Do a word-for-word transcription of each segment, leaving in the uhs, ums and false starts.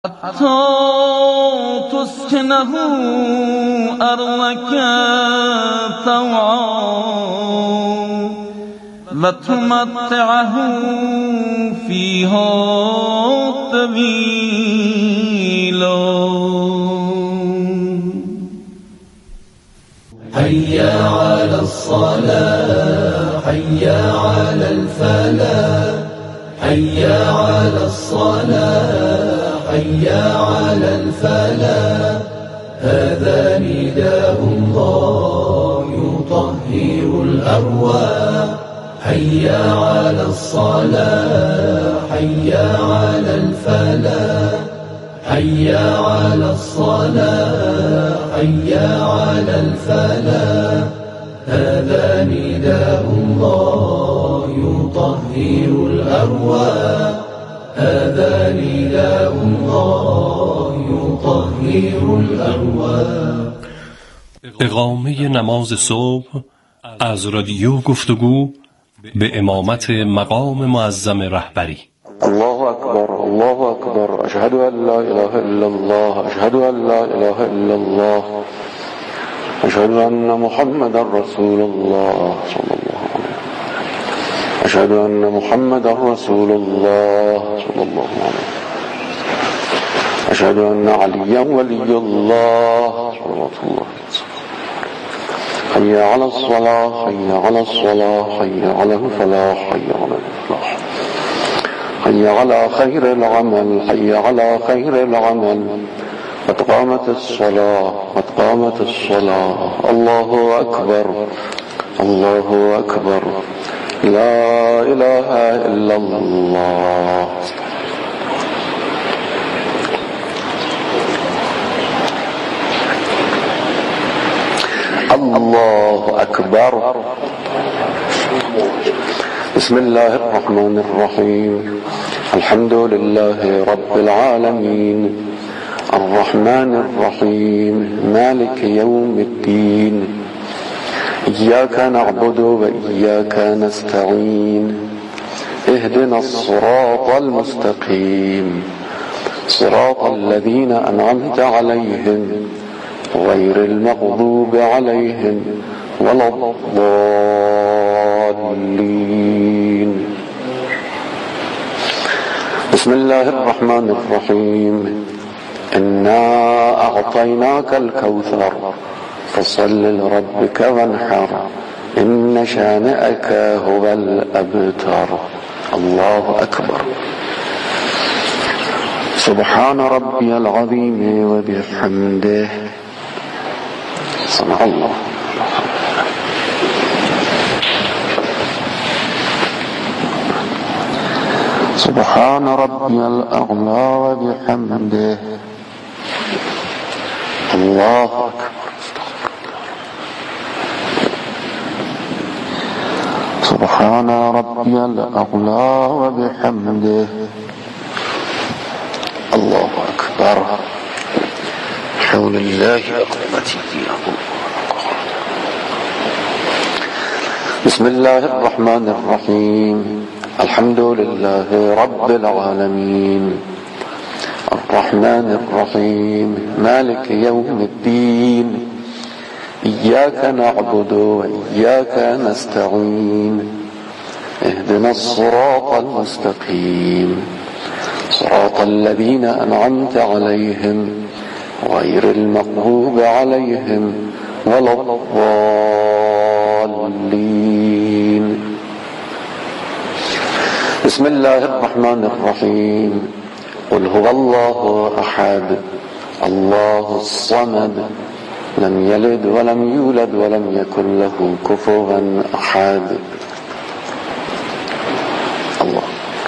حتى تسكنه أرضك طوعا وتمتعه فيها طويلا. حي على الصلاة، حي على الفلاح، حي على الصلاة، حي على الفلاح. هذا نداء الله يطهر الأرواح. حي على الصلاة، حي على الفلاح، حي على الصلاة، حي على الفلاح. هذا نداء الله يطهر الأرواح. هذا نداء الله يطهر الأرواح. اقامه نماز صبح از رادیو گفتگو به امامت مقام معظم رهبری. الله أكبر، الله أكبر، أشهد أن لا إله إلا الله، أشهد أن لا إله إلا الله، أشهد أن محمد رسول الله صلى الله عليه وسلم، أشهد أن محمد رسول الله صلى الله عليه وسلم، أشهد أن عليا ولي الله صلوات الله. حي على الصلاة، حي على الصلاة، حي على الفلاح، حي على الفلاح، حي على خير العمل، حي على خير العمل. قد قامت الصلاة، قد قامت الصلاة. الله أكبر، الله أكبر، لا إله إلا الله. الله أكبر. بسم الله الرحمن الرحيم. الحمد لله رب العالمين، الرحمن الرحيم، مالك يوم الدين. إياك نعبد وإياك نستعين. اهدنا الصراط المستقيم، صراط الذين أنعمت عليهم غير المغضوب عليهم ولا الضالين. بسم الله الرحمن الرحيم. إنا أعطيناك الكوثر فصل لربك وانحر إن شانئك هو الأبتر. الله أكبر. سبحان ربي العظيم وبحمده. سبحان الله. سبحان ربي الأعلى وبحمده. الله أكبر. سبحان ربي الأعلى وبحمده. الله أكبر. حول الله أقوتي. بسم الله الرحمن الرحيم. الحمد لله رب العالمين، الرحمن الرحيم، مالك يوم الدين. إياك نعبد وإياك نستعين. اهدنا الصراط المستقيم، صراط الذين أنعمت عليهم غير المغضوب عليهم ولا الضالين. بسم الله الرحمن الرحيم. قل هو الله أحد، الله الصمد، لم يلد ولم يولد ولم يكن له كفوا أحد. الله.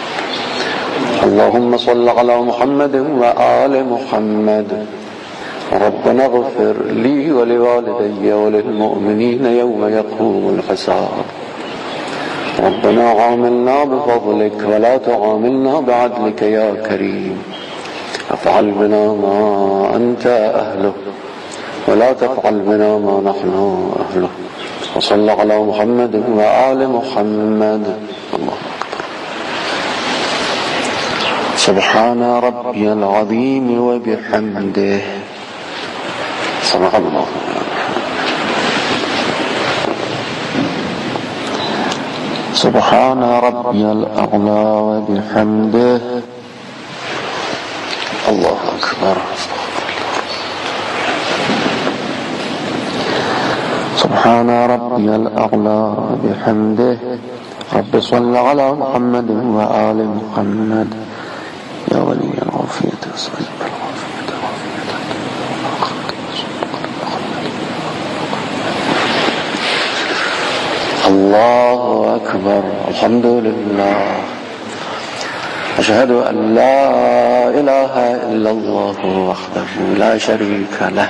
اللهم صل على محمد وآل محمد. ربنا اغفر لي ولوالدي وللمؤمنين يوم يقوم الحساب. ربنا عاملنا بفضلك ولا تعاملنا بعدلك يا كريم. افعل بنا ما أنت أهله ولا تفعل بنا ما نحن أهله. وصل على محمد وآل محمد. الله سبحان ربي العظيم وبحمده صدق الله. سبحان ربي الأعلى وبحمده. الله أكبر. سبحان ربي الأعلى وبحمده. رب صل على محمد وآل محمد يا ولي العافية صل بالعافية عافية. الله أكبر. الحمد لله. أشهد أن لا إله إلا الله وحده لا شريك له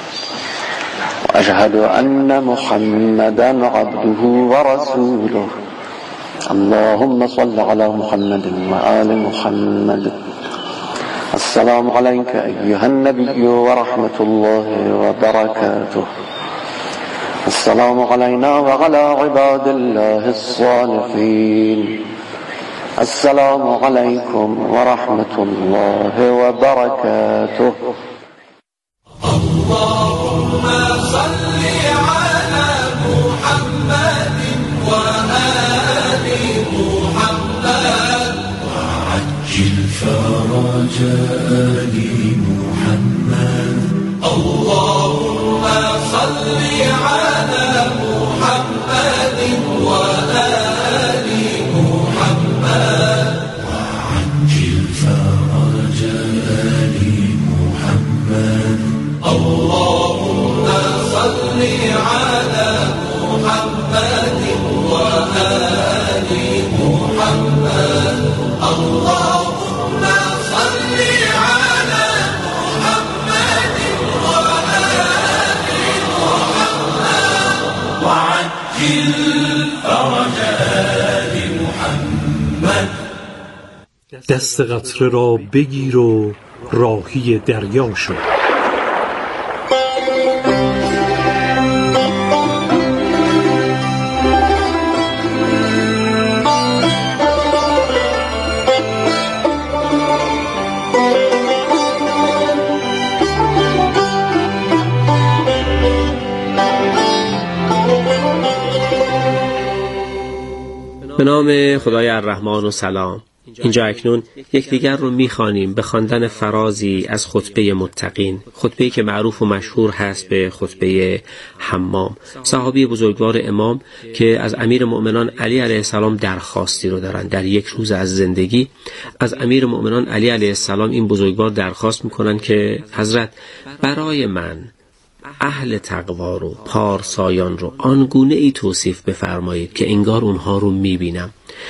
وأشهد أن محمدا عبده ورسوله. اللهم صل على محمد وآل محمد. السلام عليك أيها النبي ورحمة الله وبركاته. السلام علينا وعلى عباد الله الصالحين. السلام عليكم ورحمة الله وبركاته. اللهم صل على محمد وآل محمد وعجل فرج آل محمد. اللهم صل على محمد وآل محمد وعجل فرج آل محمد. اللهم صل على محمد وآل محمد. اللهم صل على محمد وآل محمد وعجل فرج آل محمد. دست قطره را بگیر و راهی دریا شو. به نام خدای الرحمن و سلام. اینجا اکنون یکدیگر رو میخوانیم به خواندن فرازی از خطبه متقین، خطبه‌ای که معروف و مشهور هست به خطبه حمام، صحابی بزرگوار امام که از امیر مؤمنان علی علیه السلام درخواستی رو دارن. در یک روز از زندگی از امیر مؤمنان علی علیه السلام این بزرگوار درخواست میکنن که حضرت برای من اهل تقوا رو، پارسایان رو آنگونه ای توصیف بفرمایید که انگار اونها رو میبینم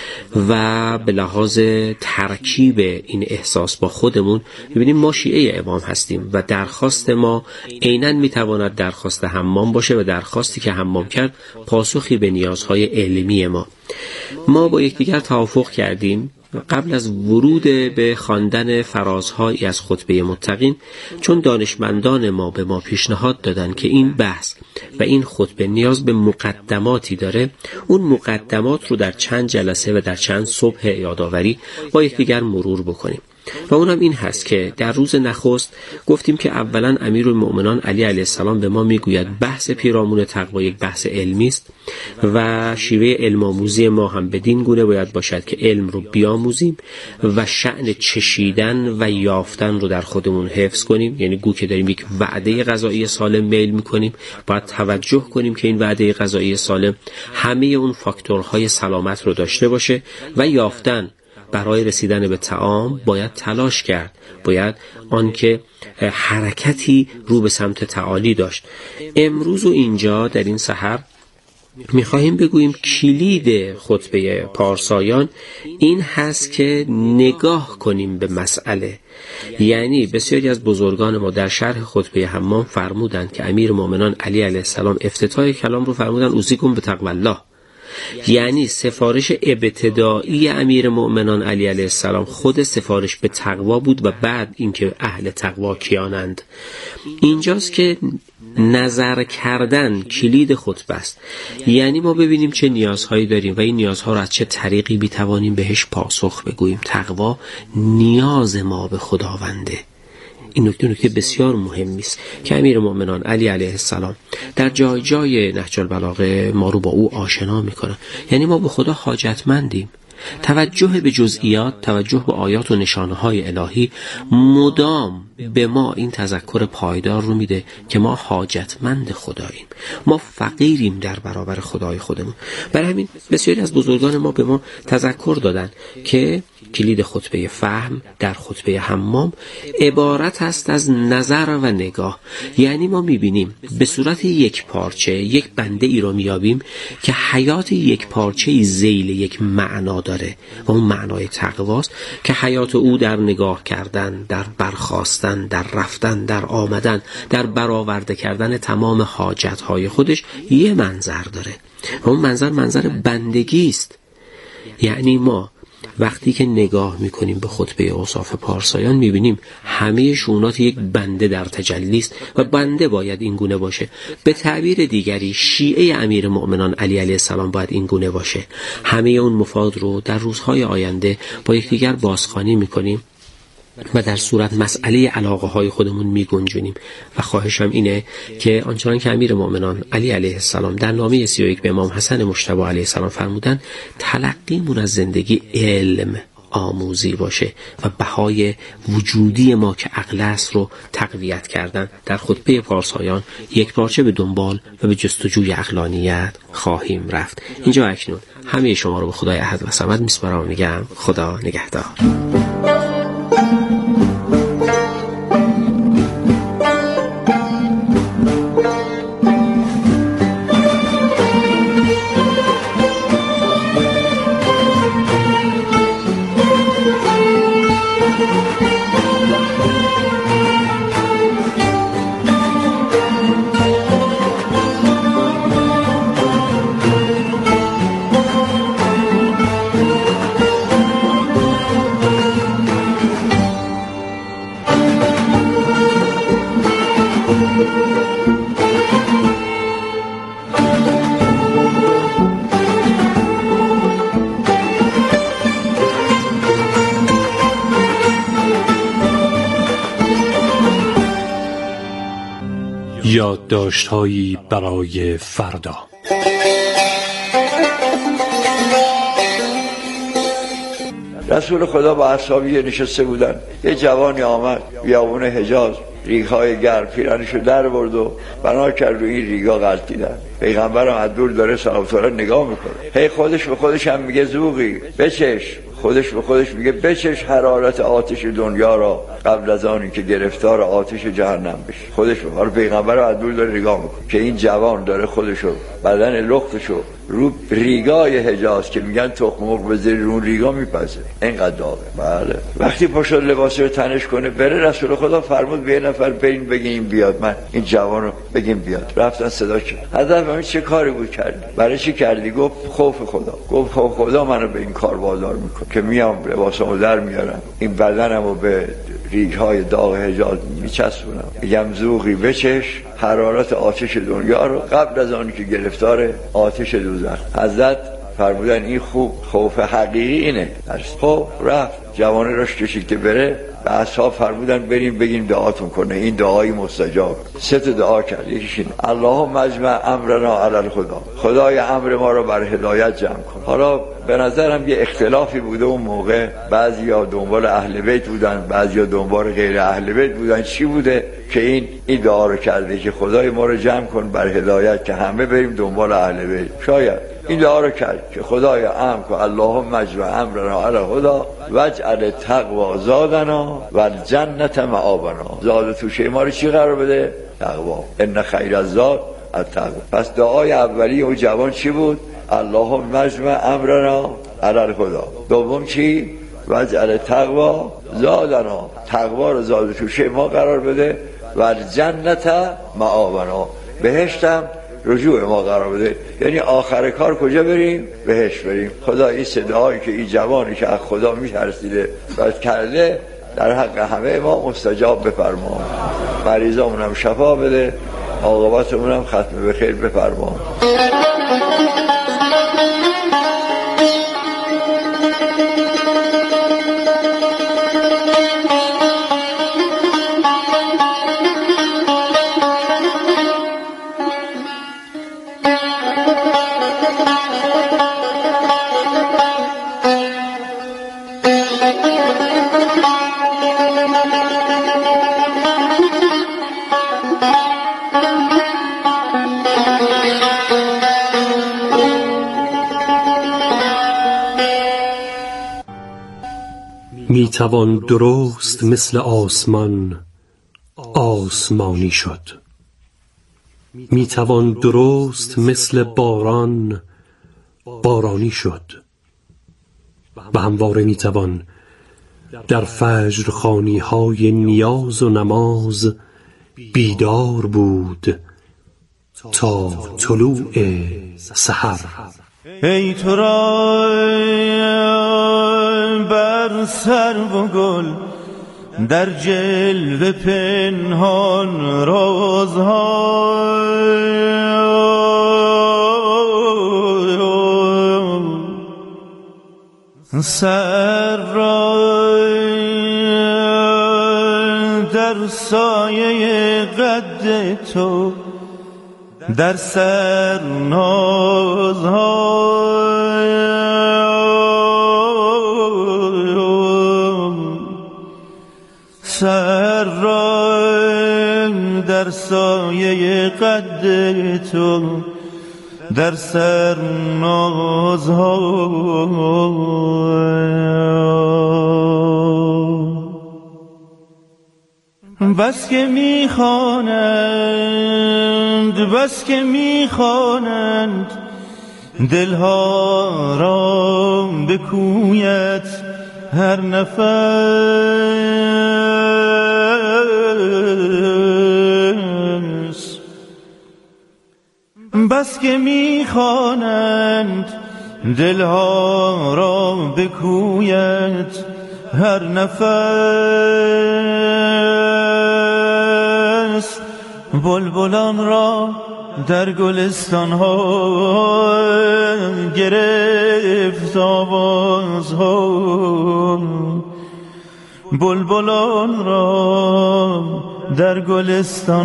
و به لحاظ ترکیب این احساس با خودمون میبینیم ما شیعه امام هستیم و درخواست ما عیناً میتواند درخواست حمام باشه و درخواستی که حمام کرد پاسخی به نیازهای علمی ما. ما با یکدیگر توافق کردیم قبل از ورود به خواندن فرازهایی از خطبه متقین، چون دانشمندان ما به ما پیشنهاد دادن که این بحث و این خطبه نیاز به مقدماتی داره، اون مقدمات رو در چند جلسه و در چند صبح یادآوری با یکدیگر مرور بکنیم. و اونم این هست که در روز نخست گفتیم که اولا امیرالمؤمنان علی علیه السلام به ما میگوید بحث پیرامون تقوا یک بحث علمی است و شیوه علم آموزی ما هم بدین گونه باید باشد که علم رو بیاموزیم و شأن چشیدن و یافتن رو در خودمون حفظ کنیم. یعنی گو که داریم یک وعده غذایی سالم میل میکنیم، باید توجه کنیم که این وعده غذایی سالم همه اون فاکتورهای سلامت رو داشته باشه و یافتن برای رسیدن به طعام باید تلاش کرد، باید آنکه حرکتی رو به سمت تعالی داشت. امروز و اینجا در این سحر میخواهیم بگوییم کلید خطبه پارسایان این هست که نگاه کنیم به مسئله. یعنی بسیاری از بزرگان ما در شرح خطبه حمام فرمودند که امیر مومنان علی علیه السلام افتتاح کلام رو فرمودند اوصیکم بتقوی الله، یعنی سفارش ابتدایی امیر مؤمنان علی علیه السلام خود سفارش به تقوا بود و بعد اینکه اهل تقوا کیانند. اینجاست که نظر کردن کلید خطبه است. یعنی ما ببینیم چه نیازهایی داریم و این نیازها را از چه طریقی بیتوانیم بهش پاسخ بگوییم. تقوا نیاز ما به خداونده. این نکته نکته بسیار مهمی است که امیر مؤمنان علی علیه السلام در جای جای نهج البلاغه ما رو با او آشنا میکنه. یعنی ما به خدا حاجتمندیم. توجه به جزئیات، توجه به آیات و نشانه های الهی مدام به ما این تذکر پایدار رو میده که ما حاجتمند خداییم، ما فقیریم در برابر خدای خودمون. برای همین بسیاری از بزرگان ما به ما تذکر دادن که کلید خطبه فهم در خطبه حمام عبارت است از نظر و نگاه. یعنی ما میبینیم به صورت یک پارچه یک بنده ای رو میابیم که حیات یک پارچه ذیل یک معنا داره و اون معنای تقواست که حیات او در نگاه کردن، در برخاستن، در رفتن، در آمدن، در برآورده کردن تمام حاجتهای خودش یه منظر داره و اون منظر منظر بندگی است. یعنی ما وقتی که نگاه میکنیم به خطبه اوصاف پارسایان میبینیم همه شؤونات یک بنده در تجلی است و بنده باید این گونه باشه. به تعبیر دیگری شیعه امیر مؤمنان علی علیه السلام باید این گونه باشه. همه اون مفاد رو در روزهای آینده با یکدیگر بازخوانی میکنیم و در صورت مسئله علاقه های خودمون می گنجونیم و خواهشم اینه که آنچنان که امیر مؤمنان علی علیه السلام در نامه سی و یک به امام حسن مجتبی علیه السلام فرمودن تلقیمون از زندگی علم آموزی باشه و بهای وجودی ما که عقل است رو تقویت کردن. در خطبه پارسایان یک پارچه به دنبال و به جستجوی عقلانیت خواهیم رفت. اینجا اکنون همه شما رو به خدای احد و صمد میسپارم و میگم خدا نگهدار. یادداشت‌هایی برای فردا. رسول خدا با اصحابی نشسته بودن. یه جوانی آمد بیابون حجاز، ریگ‌های گرم پیرانشو در برد و بنا کرد روی این ریگا غلطیدن. پیغمبرم از دور داره سلام الله نگاه میکنه. هی خودش به خودش هم میگه ذوقی بچش، خودش به خودش میگه بچش حرارت آتش دنیا را قبل از آنی که گرفتار آتش جهنم بشه. خودش به خودش پیغمبر رو از دور داره نگاه میکنه که این جوان داره خودشو بدن لختشو رو ریگای حجاز که میگن تخم مرغ بذاری رو ریگا میپزه، اینقدر داغه. بله وقتی پاشو لباس رو تنش کنه بره، رسول خدا فرمود به یه نفر برین بگین بیاد، من این جوان رو بگین بیاد. رفتن صدا کرد. حضرت فرمود چه کاری بود کردی؟ برای چی کردی؟ گفت خوف خدا. گفت خوف خدا منو به این کار وادار میکنه که میام لباسمو در میارم، این بدنمو به ریگ‌های داغ حجاز میچسبونم، میگم ذوقی بچش حرارت آتش دنیا رو قبل از آن که گرفتار آتش دوزخ. حضرت فرمودن این خوب خوف حقیقی اینه. خب رفت جوانه راش کشید که بره، به اصحاب فرمودن بریم بگیم دعاتون کنه، این دعای مستجاب. سه تا دعا کرد. یکیش این اللهم اجمع امرنا علی الهدی، خدای امر ما رو بر هدایت جمع کن. حالا به نظرم یه اختلافی بوده اون موقع، بعضیا دنبال اهل بیت بودن، بعضیا دنبال غیر اهل بیت بودن. چی بوده که این این دعا رو کرده که خدای ما رو جمع کن بر هدایت که همه بریم دنبال اهل بیت؟ شاید این دعا رو کرد که خدای امر کن اللهم اجمع امرنا علی الهدی واجعل التقوی زادنا و الجنت مآبنا. زاد توشه ما رو چی قرار بده؟ تقوا. ان خیر الزاد التقوا. پس دعای اولی اون جوان چی بود؟ اللهم اجمع امرنا علی الهدی. دوم چی؟ واجعل التقوی زادنا، تقوا رو زاد توشه ما قرار بده و الجنت مآبنا، بهشتم رجوع ما قرار بده. یعنی آخر کار کجا بریم؟ بهش بریم. خدا این صداهایی که این جوانی که از خدا می‌ترسیده و کرده در حق همه ما مستجاب بفرما. مریضامون هم شفا بده، عاقبتمون هم ختم به خیر بفرما. می توان درست مثل آسمان آسمانی شد، می توان درست مثل باران بارانی شد، و همواره می توان در فجرخوانی های نیاز و نماز بیدار بود تا طلوع سحر. ای تو را بر سرو و گل در جلوه پنهان رازها، سر را در سایه قد تو در سر نازها، سر را در سایه قد تو در سر نازها، بس که میخوانند بس که میخوانند دلها را به کویت هر نفس، بس که میخوانند دلها را به کویت هر نفس، بلبلان را در گلستان ها گرفت آواز ها، بلبلان را در گلستان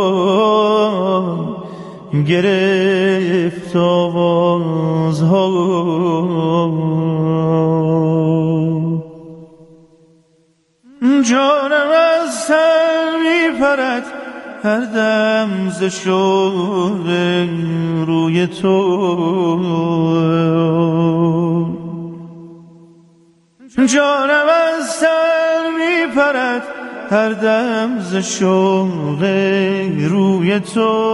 ها گرفت آواز ها، جانم از سر می پرد هر دم ز شوق روی تو، جانم از سر می پرد هر دم ز شوق روی تو،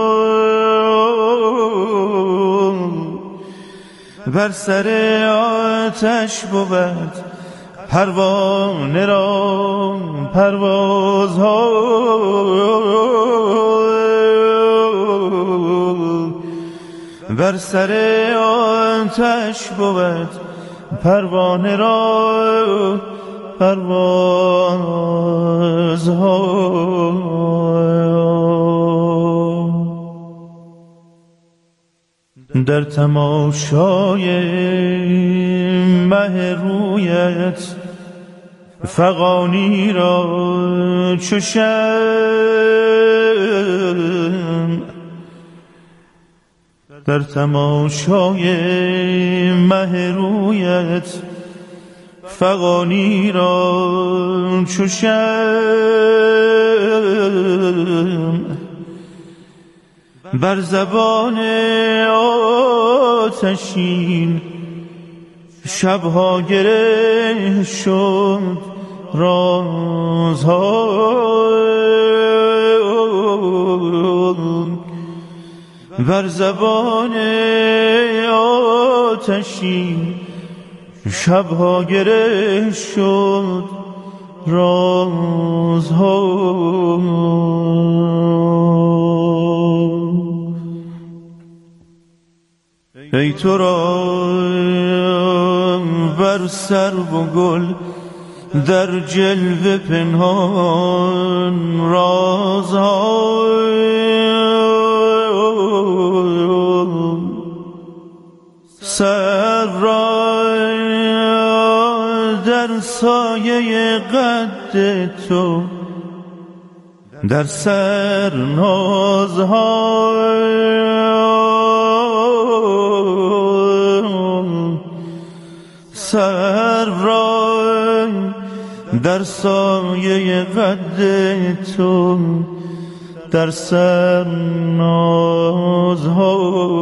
بر سر آتش بود پروانه را پروازها، بر سر آتش بود پروانه را پروازها، در تماشای مه رویت فغانی را چو شمع، در تماشای مه رویت فغانی را چو شمع، بر زبان آتشین شبها گره شد رازها، بر زبان آتشین شبها گره شد رازها، ای تو را بر سرو و گل در جلوه پنهان رازها، سر را در سایه قد تو در سر نازها، سر را در سایه قد تو در سر نازها.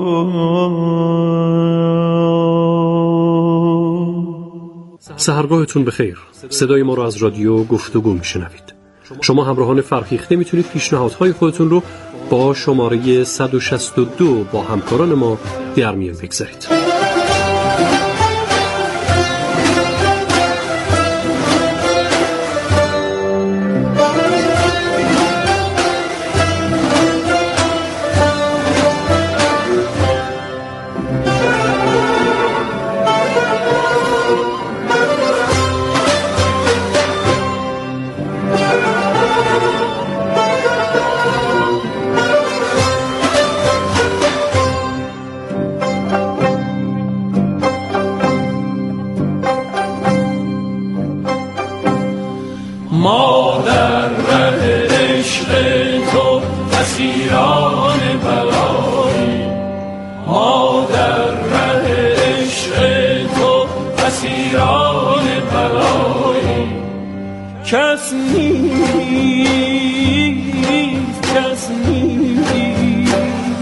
سحرگاهتون بخیر. صدای ما رو از رادیو گفتگو میشنوید. شما همراهان فرهیخته میتونید پیشنهادهای خودتون رو با شماره صد و شصت و دو با همکاران ما در میون بگذارید. ما در ره عشق تو اسیران بلایی، ما در ره عشق تو اسیران بلایی. کس نیست، کس نیست،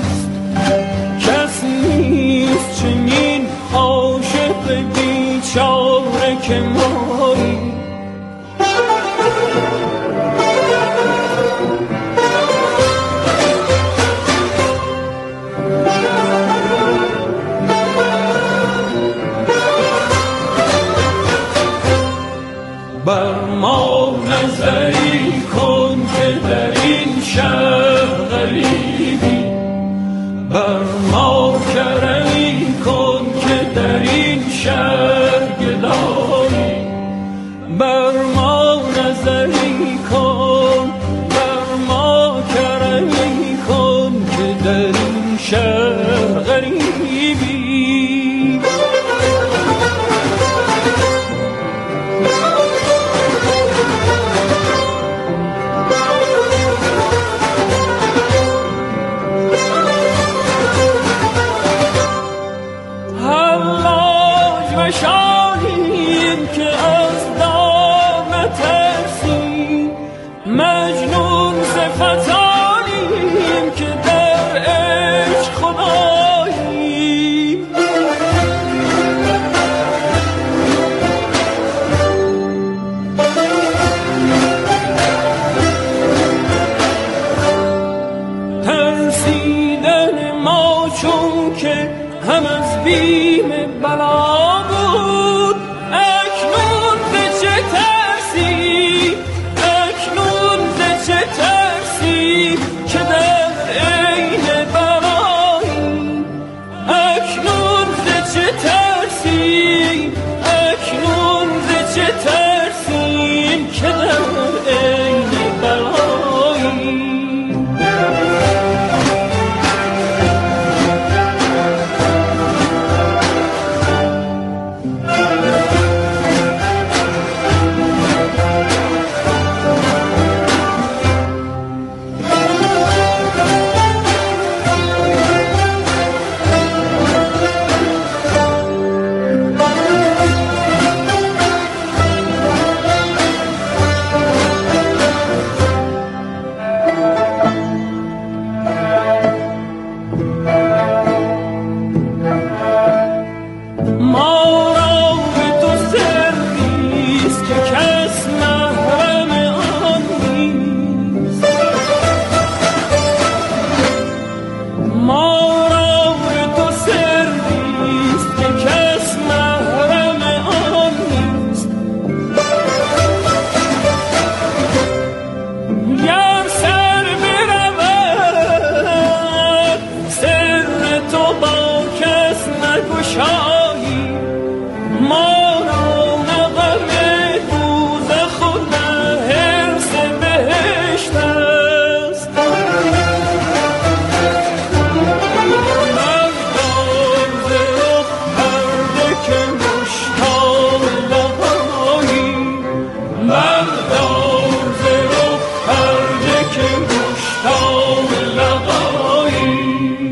کس نیست چنین عاشق بیچاره که مایی. بر ما نظری کن که در این شهر غریبی، بر ما کرمی کن که در این شهر گدایی. بر ما نظری کن، بر ما کرمی کن که در این شهر غریبی. شاهیم که از دام ترسیم، مجنون صفتانیم که در عشق خداییم. ترسیدن ما چون که هم از بیم بلا بود، اکنون به چه ترسی، اکنون به چه ترسی که در عین برایی. اکنون به چه ترسی، اکنون به چه ترسی که در عین برایی. پادشاهی ما را نقم دوزخ و نه حرص بهشت است. مردان ز رخ پرده که مشتاق لقایی، مردان ز رخ پرده که مشتاق لقایی.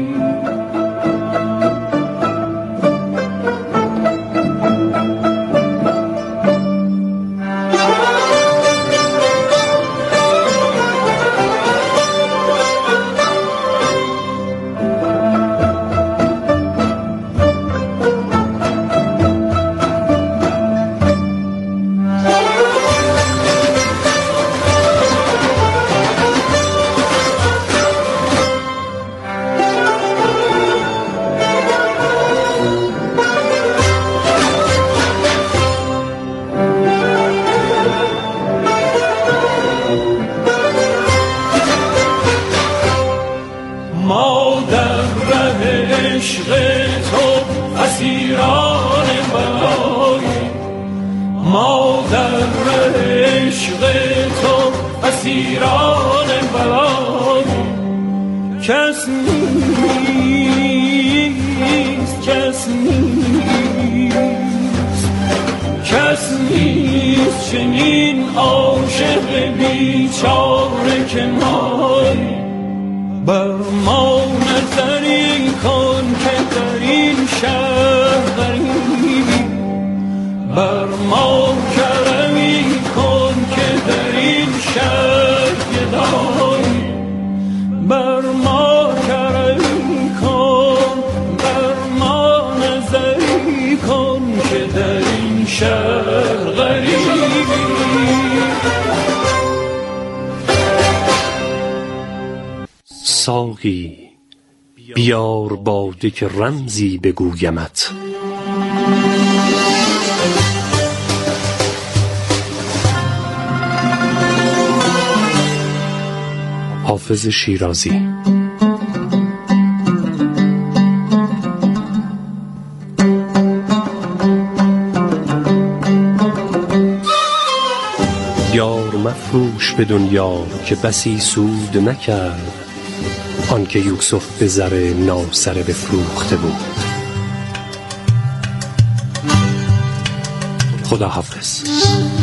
ما در ره عشق تو اسیران بلاییم، ما در ره عشق تو اسیران بلاییم. کس نیست، کس نیست، کس نیست چنین عاشق بیچاره که ماییم. بر ما نظری کن که در این شهر غریبی، بر ما کرمی کن که در این شهر گدایی، بر ما کرمی کن، بر ما نظری کن که در این شهر غریبی. ساقی بیار باده که رمزی بگویمت. حافظ شیرازی. یار مفروش به دنیا که بسی سود نکرد، آن که یوسف به زر ناسره بفروخته بود. خدا حافظ.